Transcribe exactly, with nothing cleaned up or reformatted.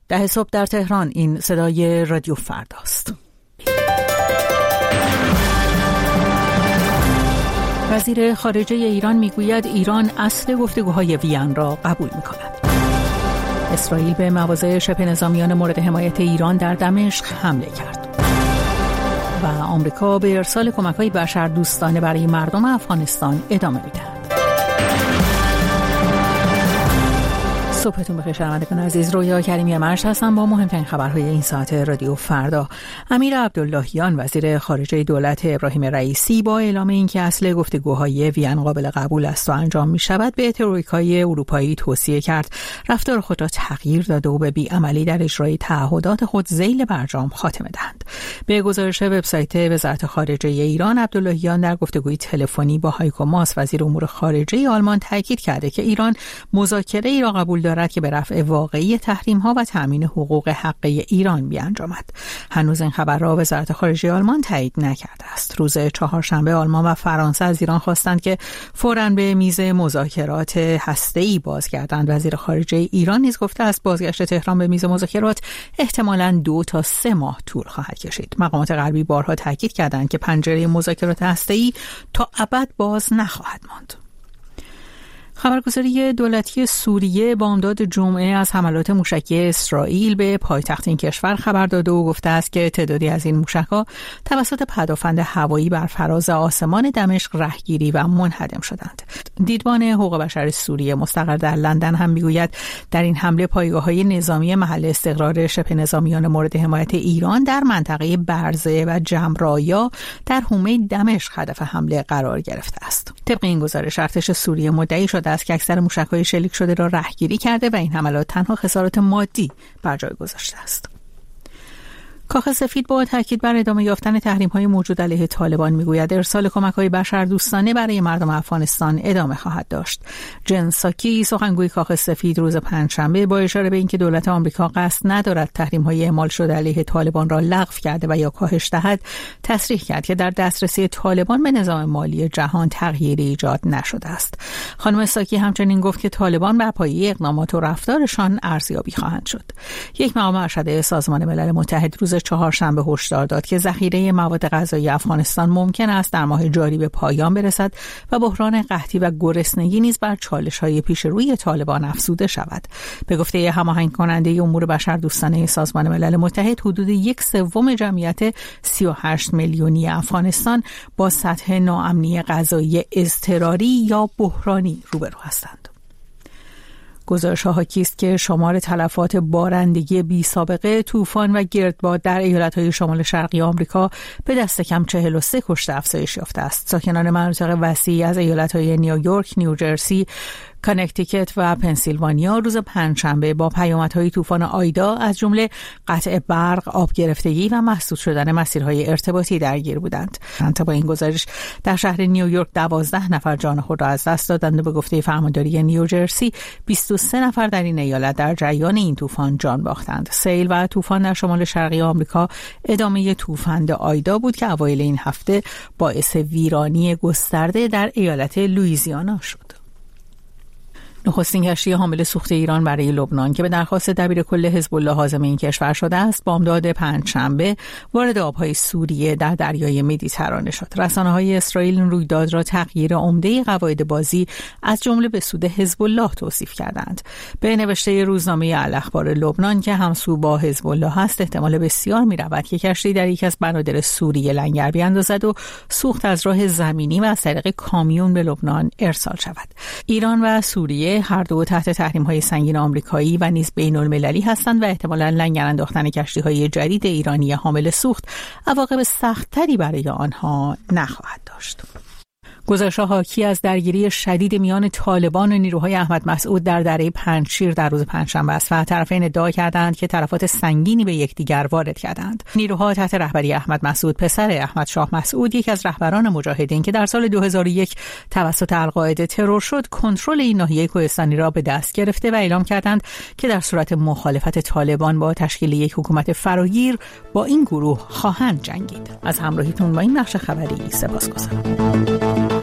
ده صبح در تهران. این صدای رادیو فرداست. وزیر خارجه ایران میگوید ایران اصل گفتگوهای وین را قبول می‌کند. اسرائیل به مواضع شبه نظامیان مورد حمایت ایران در دمشق حمله کرد. و آمریکا به ارسال کمک‌های بشردوستانه برای مردم افغانستان ادامه می‌دهد. صبحتون بخیر شنوندگان عزیز. رویا کریمی مرش هستم با مهمترین خبرهای این ساعت رادیو فردا. امیر عبداللهیان وزیر خارجه دولت ابراهیم رئیسی با اعلام اینکه اصل گفتگوهای وین قابل قبول است و انجام می شود به ترویکای اروپایی توصیه کرد رفتار خود را تغییر داده و به بی‌عملی در اجرای تعهدات خود ذیل برجام خاتمه دهند. به گزارش وبسایت وزارت خارجه ایران، عبداللهیان در گفتگوی تلفنی با هایکو ماس وزیر امور خارجه آلمان تاکید کرده که ایران مذاکره ای را قبول دارد که به رفع واقعی تحریم‌ها و تأمین حقوق حقه ایران بیانجامد. هنوز این خبر را وزارت خارجه آلمان تایید نکرده است. روز چهارشنبه آلمان و فرانسه از ایران خواستند که فوراً به میز مذاکرات هسته‌ای بازگردند. وزیر خارجه ایران نیز گفته است بازگشت تهران به میز مذاکرات احتمالاً دو تا سه ماه طول خواهد کشید. مقامات غربی بارها تاکید کردند که پنجره مذاکرات هسته‌ای تا ابد باز نخواهد ماند. خبرگزاری دولتی سوریه بامداد جمعه از حملات موشکی اسرائیل به پایتخت این کشور خبر داده و گفته است که تعدادی از این موشک‌ها توسط پدافند هوایی بر فراز آسمان دمشق رهگیری و منهدم شدند. دیدبان حقوق بشر سوریه مستقر در لندن هم میگوید در این حمله پایگاه‌های نظامی محل استقرار شبه نظامیان مورد حمایت ایران در منطقه برزه و جمرایا در حومه دمشق هدف حمله قرار گرفته است. طبق این گزارش ارتش سوریه مدعی شده است که اکثر موشک‌های شلیک شده را رهگیری کرده و این حملات تنها خسارات مادی بر جای گذاشته است. کاخ سفید با تاکید بر ادامه یافتن تحریم‌های موجود علیه طالبان میگوید ارسال کمک‌های بشردوستانه برای مردم افغانستان ادامه خواهد داشت. جن ساکی سخنگوی کاخ سفید روز پنجشنبه با اشاره به اینکه دولت آمریکا قصد ندارد تحریم‌های اعمال شده علیه طالبان را لغو کرده و یا کاهش دهد، تصریح کرد که در دسترسی طالبان به نظام مالی جهان تغییری ایجاد نشده است. خانم ساکی همچنین گفت که طالبان بر پایه اقدامات و رفتارشان ارزیابی خواهند شد. یک مقام ارشد سازمان ملل متحد روز چهارشنبه هشدار داد که ذخیره مواد غذایی افغانستان ممکن است در ماه جاری به پایان برسد و بحران قحطی و گرسنگی نیز بر چالش‌های پیش روی طالبان افزوده شود. به گفته هماهنگ کننده امور بشردوستانه سازمان ملل متحد، حدود یک سوم جمعیت سی و هشت میلیونی افغانستان با سطح ناامنی غذایی اضطراری یا بحرانی روبرو هستند. گزارش‌ها حاکی است که شمار تلفات بارندگی بی سابقه، طوفان و گردباد در ایالت‌های شمال شرقی آمریکا به دست کم چهل و سه کشته افزایش یافته است. ساکنان مناطق وسیعی از ایالت‌های نیویورک، نیوجرسی، کانکتیکت و پنسیلوانیا روز پنجشنبه با پیامدهای طوفان آیدا از جمله قطع برق، آب گرفتگی و مسدود شدن مسیرهای ارتباطی درگیر بودند. با این گزارش در شهر نیویورک دوازده نفر جان خود را از دست دادند و به گفته فرمانداری نیوجرسی بیست و سه نفر در این ایالت در جریان این طوفان جان باختند. سیل و طوفان در شمال شرقی آمریکا ادامه طوفان آیدا بود که اوایل این هفته باعث ویرانی گسترده در ایالت لوئیزیانا شد. نخستین کشتی حامل سوخت ایران برای لبنان که به درخواست دبیرکل حزب الله عازم این کشور شده است، بامداد پنجشنبه وارد آبهای سوریه در دریای مدیترانه شد. رسانه‌های اسرائیل این رویداد را تغییر عمده قواعد بازی از جمله به سود حزب الله توصیف کردند. به نوشته روزنامه الاخبار لبنان که همسو با حزب الله است، احتمال بسیار می‌رود که کشتی در یک از بنادر سوریه لنگر بیاندازد و سوخت از راه زمینی و از طریق کامیون به لبنان ارسال شود. ایران و سوریه هر دو تحت تحریم‌های سنگین آمریکایی و نیز بین‌المللی هستند و احتمالاً لنگر انداختن کشتی‌های جدید ایرانی حامل سوخت عواقب سخت‌تری برای آنها نخواهد داشت. گزارش‌ها حاکی از درگیری شدید میان طالبان و نیروهای احمد مسعود در دره پنجشیر در روز پنجشنبه است و طرفین ادعا کردند که تلفات سنگینی به یکدیگر وارد کردند. نیروها تحت رهبری احمد مسعود پسر احمد شاه مسعود، یک از رهبران مجاهدین که در سال دو هزار و یک توسط القاعده ترور شد، کنترل این ناحیه کوهستانی را به دست گرفته و اعلام کردند که در صورت مخالفت طالبان با تشکیل یک حکومت فراگیر با این گروه خواهند جنگید. از همراهیتون با این بخش خبری سپاسگزارم.